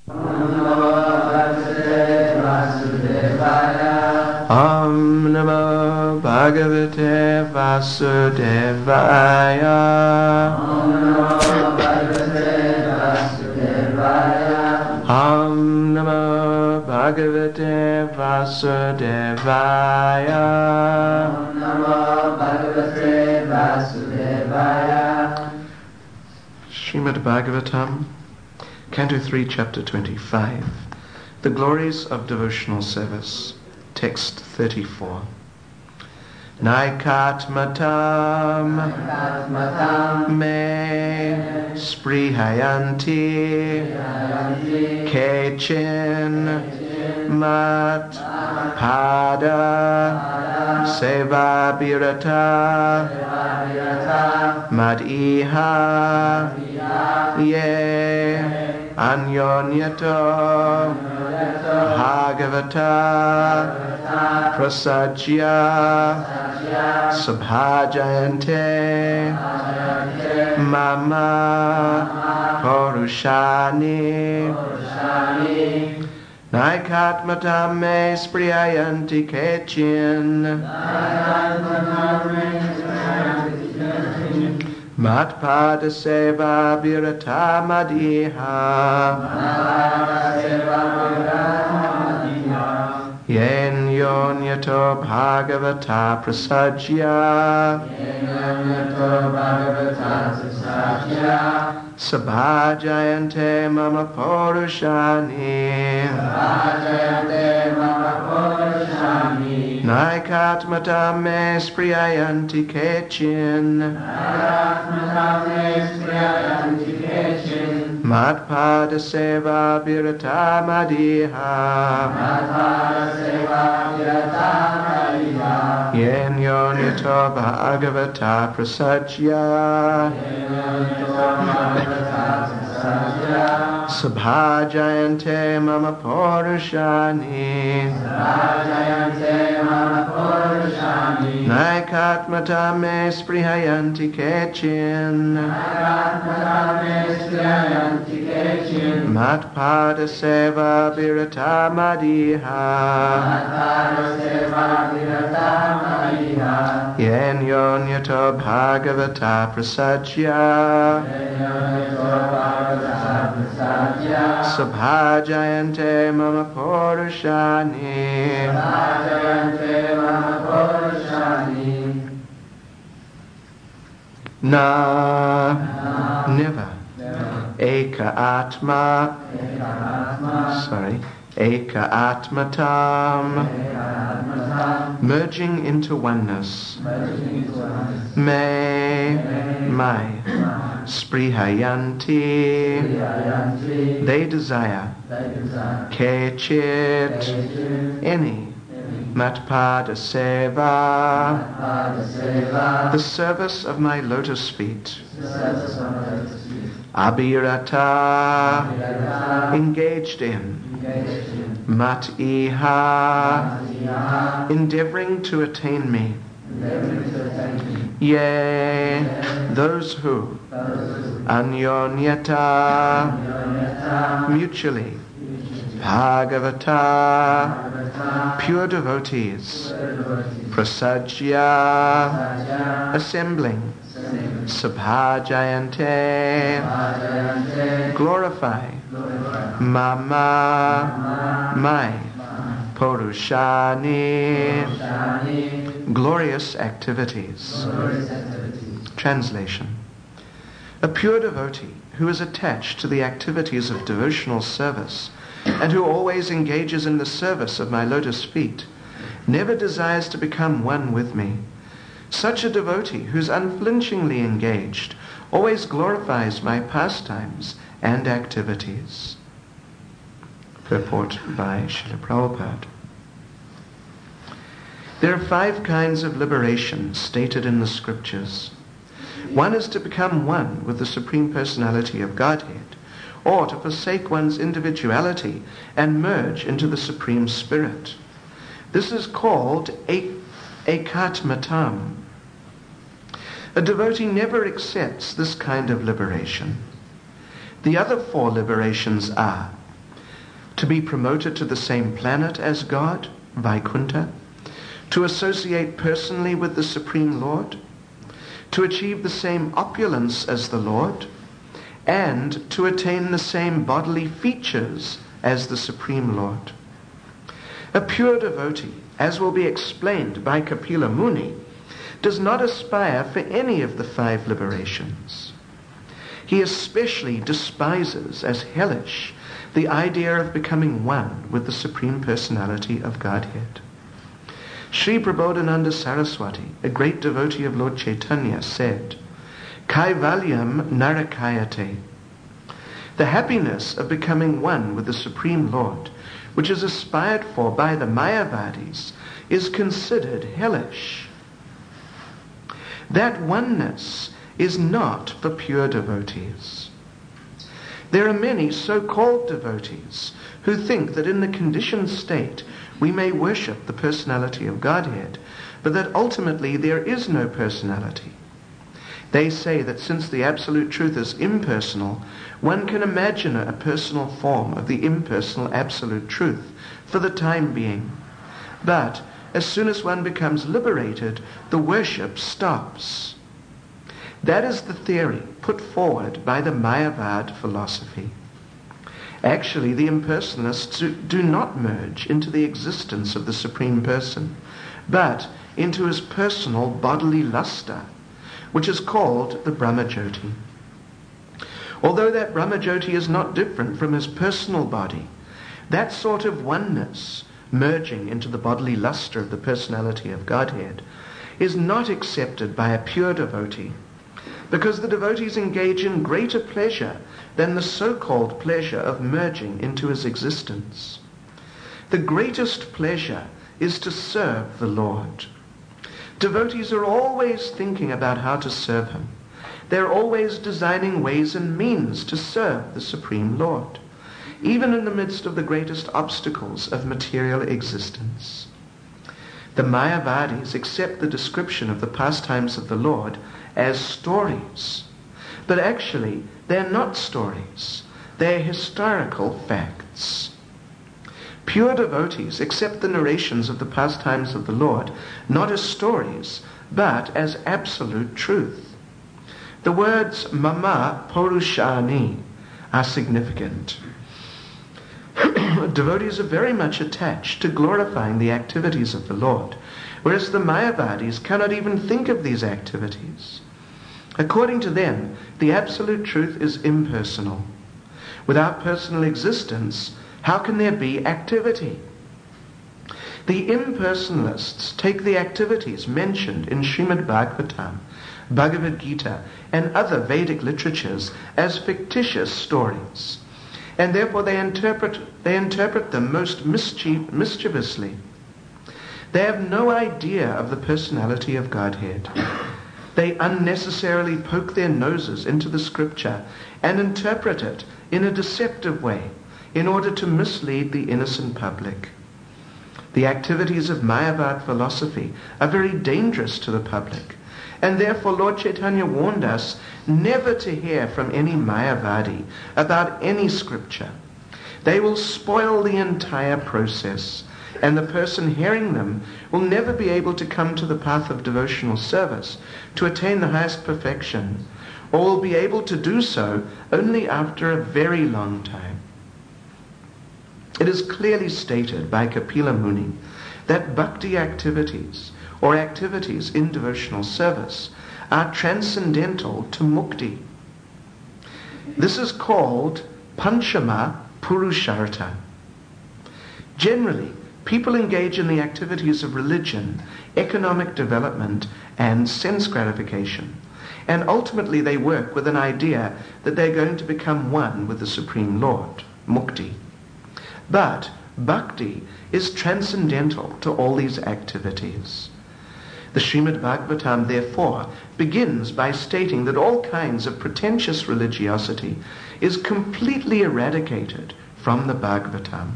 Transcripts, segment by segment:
Om Namo Bhagavate Vasudevaya. Om Namo Bhagavate Vasudevaya. Om Namo Bhagavate Vasudevaya. Om Namo Bhagavate Vasudevaya. Srimad Bhagavatam, Canto 3, Chapter 25. The Glories of Devotional Service. Text 34. Naikatmatam me sprihayanti kechin mat pada seva birata mad iha ye anyonyato bhagavata prasajya subhajayante mama porushani naikatmatam me spriyayanti kechin matpada seva birata madiha yen yonyato bhagavata prasajya sabhajayante mama porushani naikatmatam me spriyayanti kechin matpada seva birata madiha yen yonyato bhagavata prasajya sabhajayante mama porushani naikatmatam me sprihayanti kechin matpada seva birata madiha yen yonyato bhagavata prasajya sabhajayante mama porushani never eka atmatam merging into oneness my sprihayanti they desire kechit any matpada seva the service of my lotus feet abhirata engaged in mat iha endeavoring to attain me yea those who anyonyata mutually bhagavata pure devotees prasajya assembling sabhajayante glorify mama my porushani glorious activities. Translation. A pure devotee who is attached to the activities of devotional service and who always engages in the service of my lotus feet never desires to become one with me. Such a devotee who's unflinchingly engaged always glorifies my pastimes and activities. Purport by Srila Prabhupada. There are 5 kinds of liberation stated in the scriptures. One is to become one with the Supreme Personality of Godhead, or to forsake one's individuality and merge into the Supreme Spirit. This is called ekatmatam. A devotee never accepts this kind of liberation. The other 4 liberations are to be promoted to the same planet as God, Vaikuntha, to associate personally with the Supreme Lord, to achieve the same opulence as the Lord, and to attain the same bodily features as the Supreme Lord. A pure devotee, as will be explained by Kapila Muni, does not aspire for any of the 5 liberations. He especially despises as hellish the idea of becoming one with the Supreme Personality of Godhead. Sri Prabodhananda Saraswati, a great devotee of Lord Chaitanya, said, Kaivalyam narakayate. The happiness of becoming one with the Supreme Lord, which is aspired for by the Mayavadis, is considered hellish. That oneness is not for pure devotees. There are many so-called devotees who think that in the conditioned state we may worship the personality of Godhead, but that ultimately there is no personality. They say that since the Absolute Truth is impersonal, one can imagine a personal form of the impersonal Absolute Truth for the time being. But as soon as one becomes liberated, the worship stops. That is the theory put forward by the Mayavad philosophy. Actually, the impersonalists do not merge into the existence of the Supreme Person, but into his personal bodily luster, which is called the Brahmajyoti. Although that Brahmajyoti is not different from his personal body, that sort of oneness, merging into the bodily luster of the personality of Godhead, is not accepted by a pure devotee, because the devotees engage in greater pleasure than the so-called pleasure of merging into his existence. The greatest pleasure is to serve the Lord. Devotees are always thinking about how to serve him. They're always designing ways and means to serve the Supreme Lord, even in the midst of the greatest obstacles of material existence. The Mayavadis accept the description of the pastimes of the Lord as stories, but actually they're not stories. They're historical facts. Pure devotees accept the narrations of the pastimes of the Lord not as stories, but as absolute truth. The words mama purushani are significant. Devotees are very much attached to glorifying the activities of the Lord, whereas the Mayavadis cannot even think of these activities. According to them, the absolute truth is impersonal. Without personal existence, how can there be activity? The impersonalists take the activities mentioned in Srimad Bhagavatam, Bhagavad Gita, and other Vedic literatures as fictitious stories, and therefore they interpret them most mischievously. They have no idea of the personality of Godhead. They unnecessarily poke their noses into the scripture and interpret it in a deceptive way in order to mislead the innocent public. The activities of Mayavad philosophy are very dangerous to the public, and therefore Lord Chaitanya warned us never to hear from any Mayavadi about any scripture. They will spoil the entire process, and the person hearing them will never be able to come to the path of devotional service to attain the highest perfection, or will be able to do so only after a very long time. It is clearly stated by Kapila Muni that bhakti activities, or activities in devotional service, are transcendental to mukti. This is called Panchama Purushartha. Generally, people engage in the activities of religion, economic development, and sense gratification, and ultimately they work with an idea that they're going to become one with the Supreme Lord, mukti. But bhakti is transcendental to all these activities. The Srimad Bhagavatam, therefore, begins by stating that all kinds of pretentious religiosity is completely eradicated from the Bhagavatam.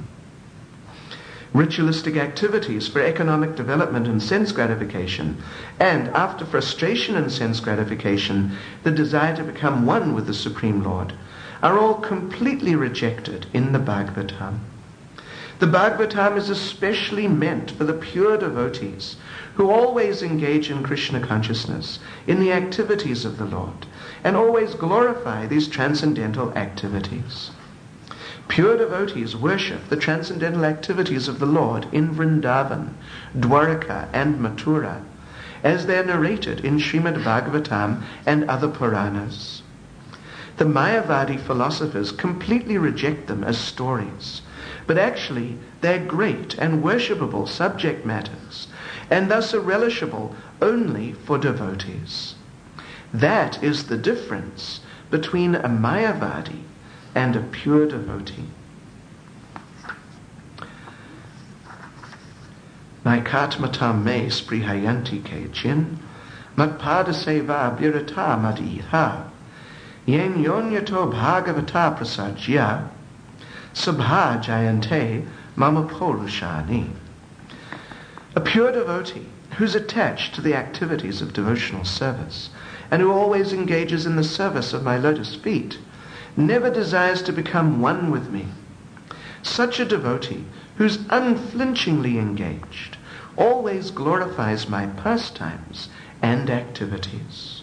Ritualistic activities for economic development and sense gratification, and after frustration and sense gratification, the desire to become one with the Supreme Lord, are all completely rejected in the Bhagavatam. The Bhagavatam is especially meant for the pure devotees who always engage in Krishna consciousness, in the activities of the Lord, and always glorify these transcendental activities. Pure devotees worship the transcendental activities of the Lord in Vrindavan, Dwaraka, and Mathura, as they are narrated in Srimad Bhagavatam and other Puranas. The Mayavadi philosophers completely reject them as stories, but actually they're great and worshipable subject matters, and thus are relishable only for devotees. That is the difference between a Mayavadi and a pure devotee. Naikatmatam me sprihayanti kechin, matpada seva birata madhiha, yen yonyato bhagavata prasajya, sabha jayante mama porushani. A pure devotee who's attached to the activities of devotional service and who always engages in the service of my lotus feet never desires to become one with me. Such a devotee who's unflinchingly engaged always glorifies my pastimes and activities.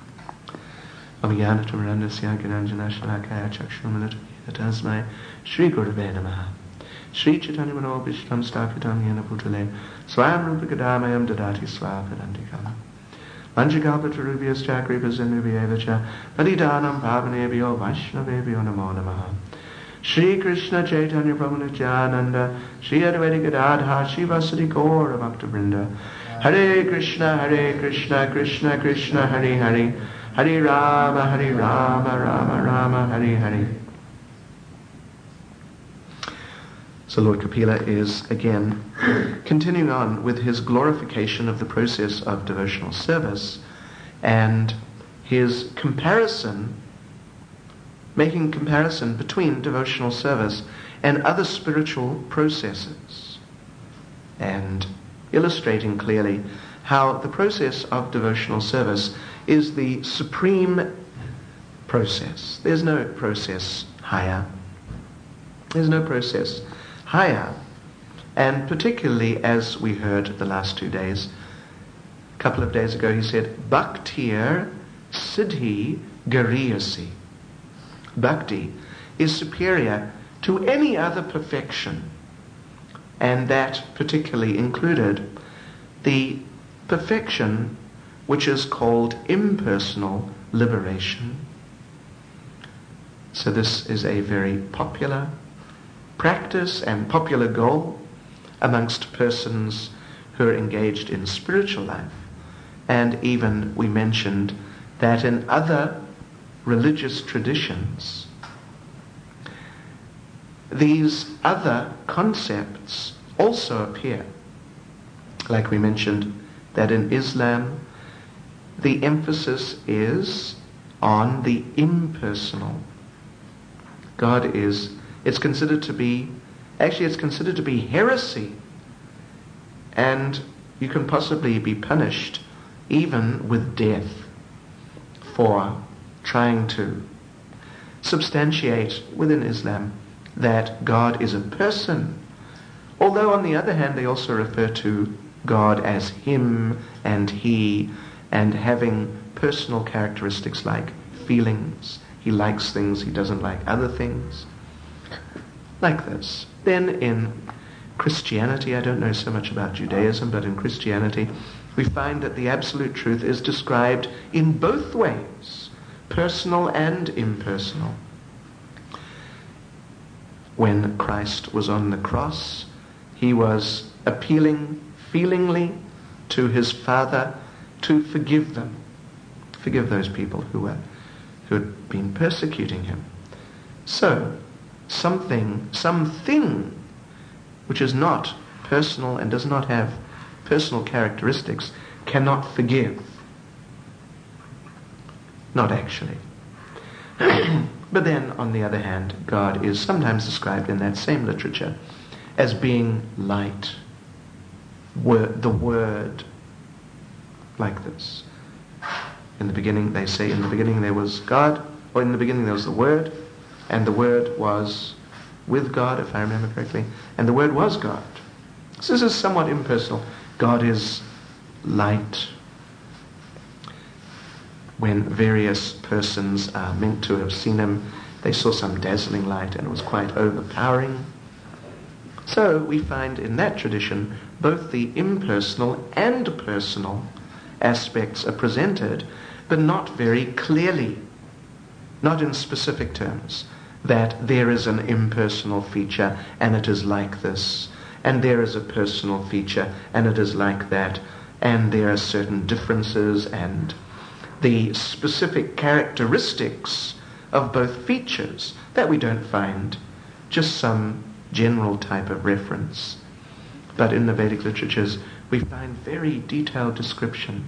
Shri Gurave Namaha. Shri Chaitanya Manobhishtam Sthapitam Yena Bhutale Swayam Rupa Kadamayam Dadati Swapadantikam Vanchikalpatarubhyas Chakripas Nubhyevacha Padidanam Pavanebhyo Vaishnavebhyo Namo Namaha. Shri Krishna Chaitanya Prabhu Nityananda Shri Advaita Gadadha Shivasati Gaura Bhakta-vrinda. Hare Krishna Krishna Krishna Hare Hare Hare Rama Rama Rama Hare Hare. So Lord Kapila is again continuing on with his glorification of the process of devotional service and his making comparison between devotional service and other spiritual processes, and illustrating clearly how the process of devotional service is the supreme process. There's no process higher. There's no process higher. And particularly, as we heard the last 2 days, a couple of days ago, he said, Bhaktir Siddhi Gariyasi. Bhakti is superior to any other perfection, and that particularly included the perfection which is called impersonal liberation. So this is a very popular practice and popular goal amongst persons who are engaged in spiritual life. And even we mentioned that in other religious traditions, these other concepts also appear. Like we mentioned that in Islam, the emphasis is on the impersonal. God is, it's considered to be heresy, and you can possibly be punished even with death for trying to substantiate within Islam that God is a person. Although on the other hand they also refer to God as him and he, and having personal characteristics like feelings. He likes things, he doesn't like other things. Like this. Then in Christianity, I don't know so much about Judaism, but in Christianity we find that the absolute truth is described in both ways, personal and impersonal. When Christ was on the cross, he was appealing feelingly to his Father to forgive them, forgive those people who had been persecuting him. So, something which is not personal and does not have personal characteristics cannot forgive. Not actually. But then, on the other hand, God is sometimes described in that same literature as being light, the Word, like this. In the beginning, they say, in the beginning there was God, or in the beginning there was the Word, and the Word was with God, if I remember correctly, and the Word was God. So this is somewhat impersonal. God is light. When various persons are meant to have seen him, they saw some dazzling light and it was quite overpowering. So we find in that tradition both the impersonal and personal aspects are presented, but not very clearly, not in specific terms, that there is an impersonal feature and it is like this, and there is a personal feature and it is like that, and there are certain differences and the specific characteristics of both features that we don't find, just some general type of reference. But in the Vedic literatures, we find very detailed descriptions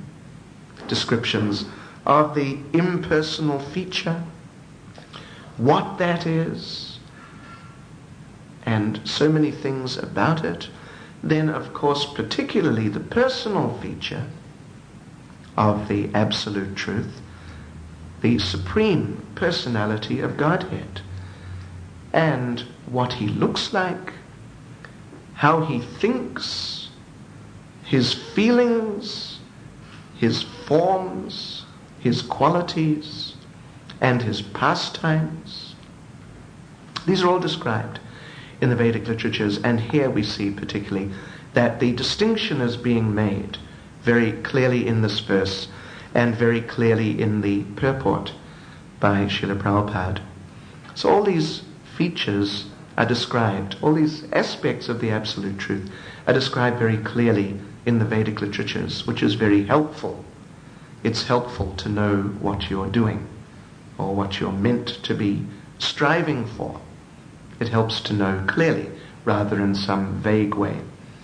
of the impersonal feature, what that is, and so many things about it. Then, of course, particularly the personal feature of the absolute truth, the supreme personality of Godhead, and what he looks like, how he thinks, his feelings, his forms, his qualities, and his pastimes. These are all described in the Vedic literatures, and here we see particularly that the distinction is being made very clearly in this verse and very clearly in the purport by Srila Prabhupada. So all these features are described, all these aspects of the absolute truth are described very clearly in the Vedic literatures, which is very helpful. It's helpful to know what you're doing or what you're meant to be striving for. It helps to know clearly rather in some vague way.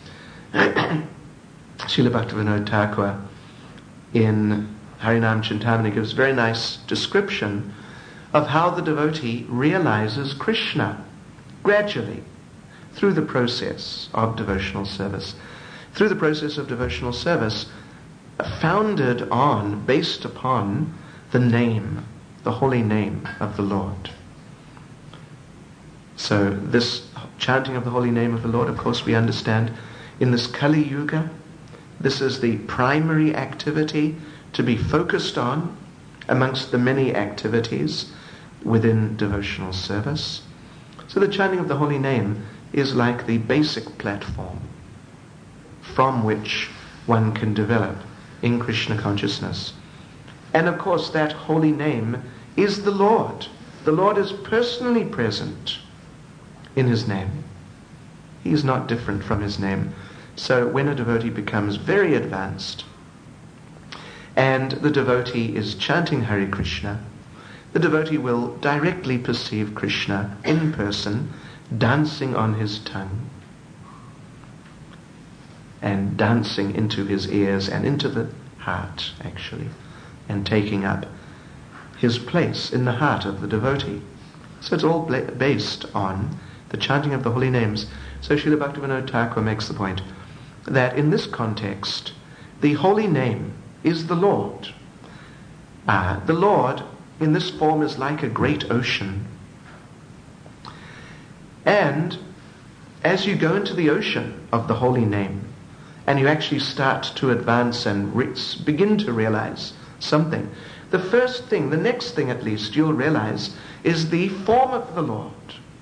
Srila Bhaktivinoda Thakur in Harinam Chintamani gives a very nice description of how the devotee realizes Krishna gradually through the process of devotional service. Through the process of devotional service founded on, based upon the name, the holy name of the Lord. So this chanting of the holy name of the Lord, of course, we understand in this Kali Yuga, this is the primary activity to be focused on amongst the many activities within devotional service. So the chanting of the holy name is like the basic platform from which one can develop in Krishna consciousness. And of course that holy name is the Lord. The Lord is personally present in his name. He is not different from his name. So when a devotee becomes very advanced and the devotee is chanting Hare Krishna, the devotee will directly perceive Krishna in person, dancing on his tongue and dancing into his ears and into the heart, actually, and taking up his place in the heart of the devotee. So it's all based on the chanting of the holy names. So Srila Bhaktivinoda Thakur makes the point that in this context, the holy name is the Lord. The Lord in this form is like a great ocean. And as you go into the ocean of the holy name, and you actually start to advance and begin to realize something, the first thing, the next thing at least, you'll realize is the form of the Lord.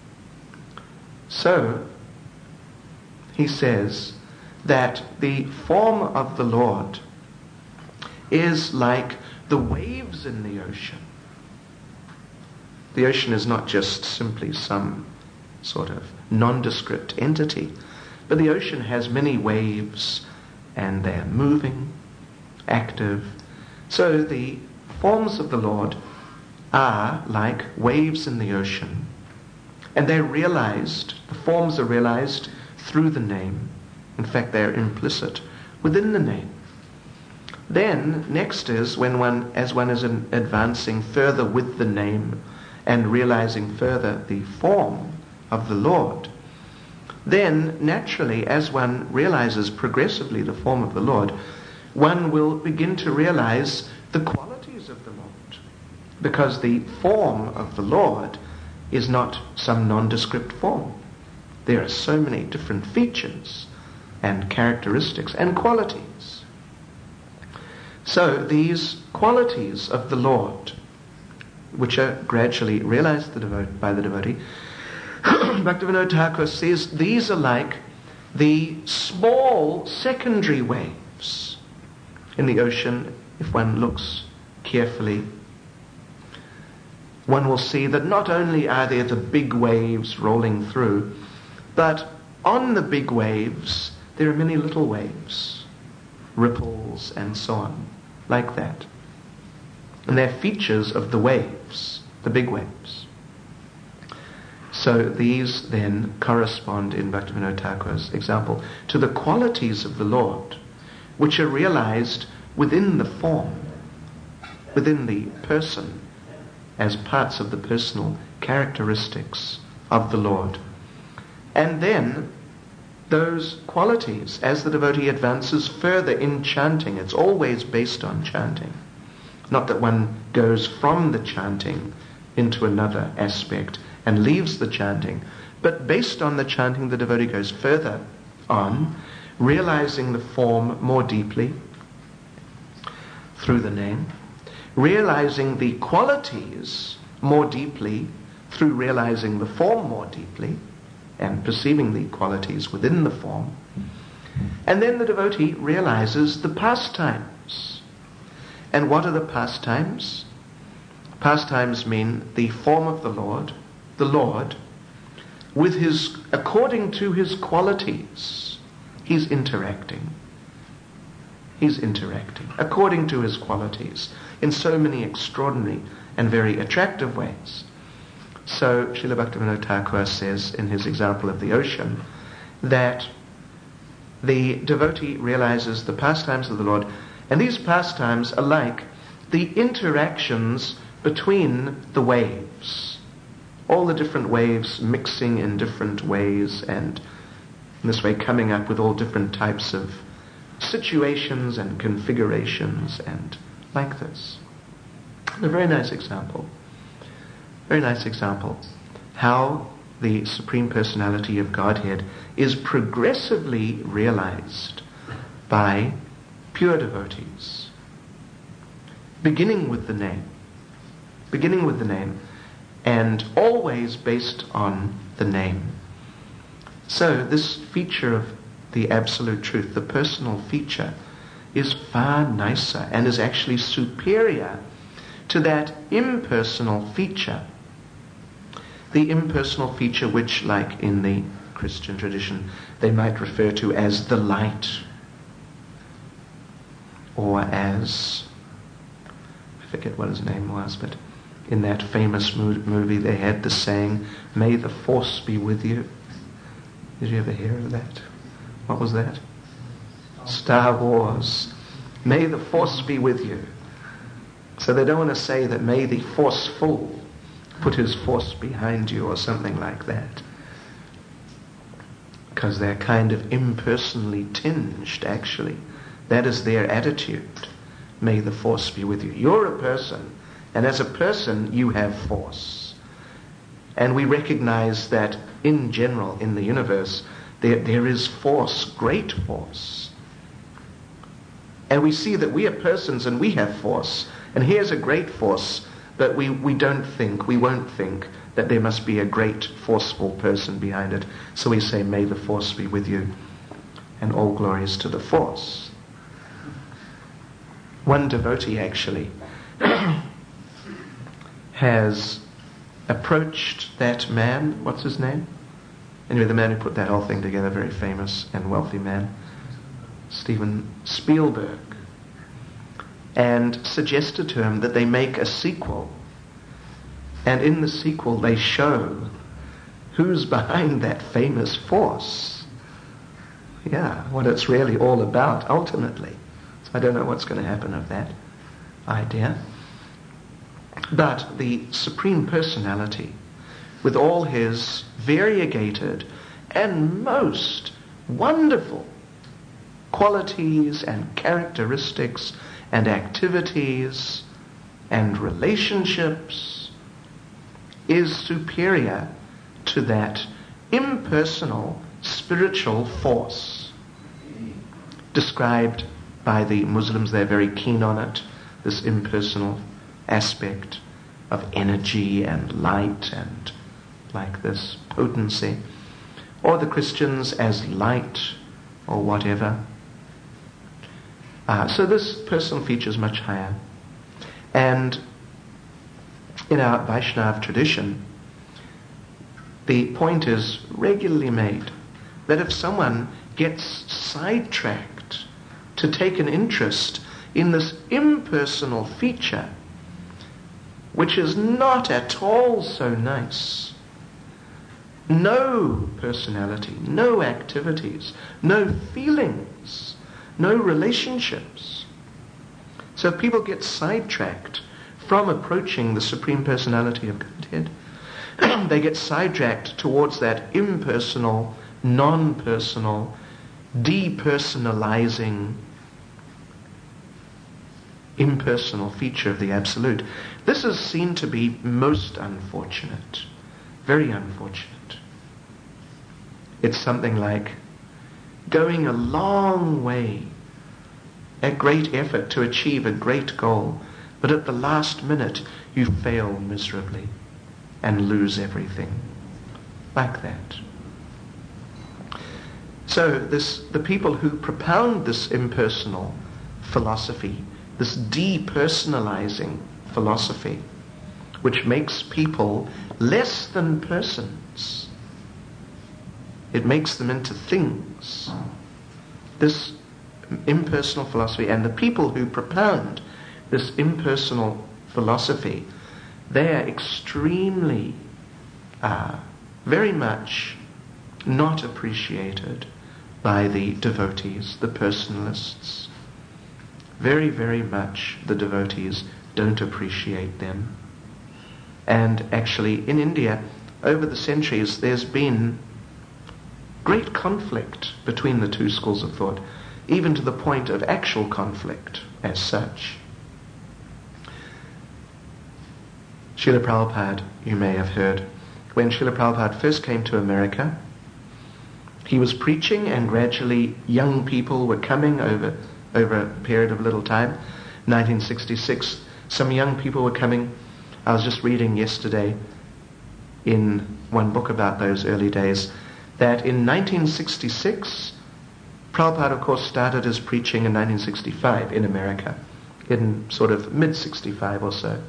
So, he says that the form of the Lord is like the waves in the ocean. The ocean is not just simply some sort of nondescript entity, but the ocean has many waves and they're moving, active. So the forms of the Lord are like waves in the ocean, and they're realized, the forms are realized through the name. In fact, they're implicit within the name. Then, next is as one is advancing further with the name and realizing further the form of the Lord, then naturally, as one realizes progressively the form of the Lord, one will begin to realize the qualities of the Lord, because the form of the Lord is not some nondescript form. There are so many different features and characteristics and qualities. So these qualities of the Lord, which are gradually realized by the devotee, Bhaktivinoda Thakur says these are like the small secondary waves in the ocean. If one looks carefully, one will see that not only are there the big waves rolling through, but on the big waves there are many little waves, ripples and so on, like that. And they're features of the waves, the big waves. So these then correspond, in Bhaktivinoda Thakur's example, to the qualities of the Lord, which are realized within the form, within the person, as parts of the personal characteristics of the Lord. And then those qualities, as the devotee advances further in chanting, it's always based on chanting. Not that one goes from the chanting into another aspect and leaves the chanting, but based on the chanting the devotee goes further on, realizing the form more deeply through the name, realizing the qualities more deeply through realizing the form more deeply and perceiving the qualities within the form. And then the devotee realizes the pastimes. And what are the pastimes? Pastimes mean the form of the Lord, with according to his qualities, he's interacting. He's interacting according to his qualities in so many extraordinary and very attractive ways. So Srila Bhaktivinoda Thakur says in his example of the ocean that the devotee realizes the pastimes of the Lord, and these pastimes are like the interactions between the waves, all the different waves mixing in different ways, and in this way coming up with all different types of situations and configurations, and like this. A very nice example. Very nice example. How the Supreme Personality of Godhead is progressively realized by pure devotees. Beginning with the name, and always based on the name. So this feature of the Absolute Truth, the personal feature, is far nicer and is actually superior to that impersonal feature. The impersonal feature which, like in the Christian tradition, they might refer to as the light, or as, I forget what his name was, but in that famous movie they had the saying, "May the Force be with you." Did you ever hear of that? What was that? Star Wars. May the Force be with you. So they don't want to say that may the forceful put his force behind you or something like that, because they're kind of impersonally tinged, actually. That is their attitude. May the force be with you. You're a person, and as a person you have force. And we recognize that in general in the universe there is force, great force. And we see that we are persons and we have force. And here's a great force, but we won't think that there must be a great forceful person behind it. So we say, may the force be with you, and all glories to the force. One devotee actually has approached that man, what's his name? Anyway, the man who put that whole thing together, very famous and wealthy man, Steven Spielberg, and suggested to him that they make a sequel. And in the sequel they show who's behind that famous force. Yeah, what it's really all about ultimately. So I don't know what's going to happen of that idea. But the Supreme Personality, with all his variegated and most wonderful qualities and characteristics and activities and relationships, is superior to that impersonal spiritual force described by the Muslims. They're very keen on it, this impersonal aspect of energy and light and like this potency, or the Christians as light or whatever. So this personal feature is much higher. And in our Vaishnava tradition, the point is regularly made that if someone gets sidetracked to take an interest in this impersonal feature, which is not at all so nice, no personality, no activities, no feelings, no relationships. So if people get sidetracked from approaching the Supreme Personality of Godhead, they get sidetracked towards that impersonal, non-personal, depersonalizing, impersonal feature of the Absolute. This is seen to be most unfortunate, very unfortunate. It's something like going a long way, a great effort to achieve a great goal, but at the last minute you fail miserably and lose everything. Like that. So the people who propound this impersonal philosophy, this depersonalizing philosophy, which makes people less than persons, it makes them into things. This impersonal philosophy, and the people who propound this impersonal philosophy, they are extremely, very much not appreciated by the devotees, the personalists. Very, very much the devotees don't appreciate them. And actually in India, over the centuries, there's been great conflict between the two schools of thought, even to the point of actual conflict as such. Srila Prabhupada, you may have heard, when Srila Prabhupada first came to America, he was preaching and gradually young people were coming over a period of little time. 1966, some young people were coming. I was just reading yesterday in one book about those early days that in 1966, Prabhupada of course started his preaching in 1965 in America, in sort of mid-65 or so.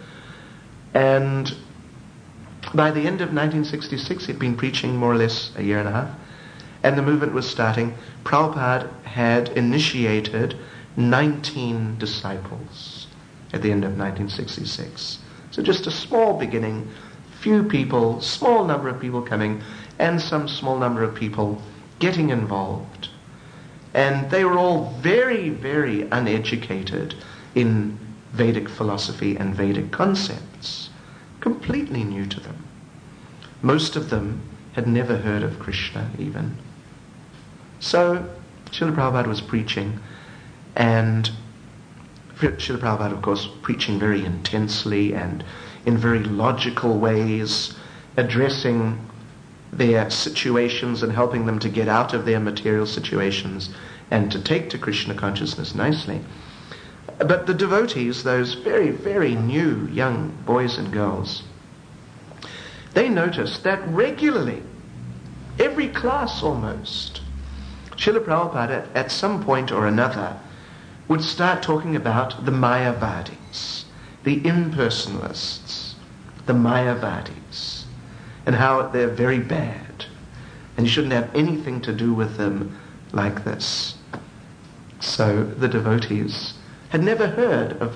And by the end of 1966, he'd been preaching more or less a year and a half, and the movement was starting. Prabhupada had initiated 19 disciples at the end of 1966. So just a small beginning, few people, small number of people coming, and some small number of people getting involved. And they were all very, very uneducated in Vedic philosophy and Vedic concepts, completely new to them. Most of them had never heard of Krishna even. So Srila Prabhupada was preaching, and Srila Prabhupada, of course, preaching very intensely and in very logical ways, addressing their situations and helping them to get out of their material situations and to take to Krishna consciousness nicely. But the devotees, those very, very new young boys and girls, they noticed that regularly, every class almost, Srila Prabhupada at some point or another would start talking about the Mayavadis, the impersonalists, the Mayavadis, and how they're very bad, and you shouldn't have anything to do with them like this. So the devotees had never heard of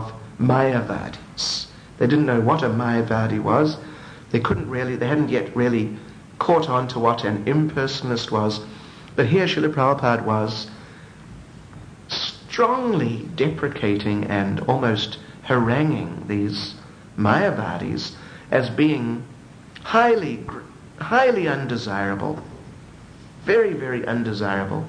Mayavadis. They didn't know what a Mayavadi was. They hadn't yet really caught on to what an impersonalist was. But here Srila Prabhupada was strongly deprecating and almost haranguing these Mayavadis as being highly, highly undesirable, very, very undesirable.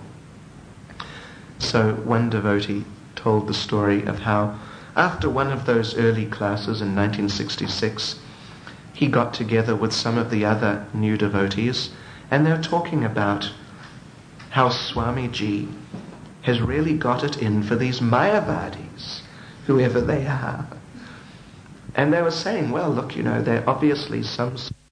So one devotee told the story of how after one of those early classes in 1966, he got together with some of the other new devotees, and they're talking about how Swamiji has really got it in for these Mayavadis, whoever they are. And they were saying, well, look, there are obviously some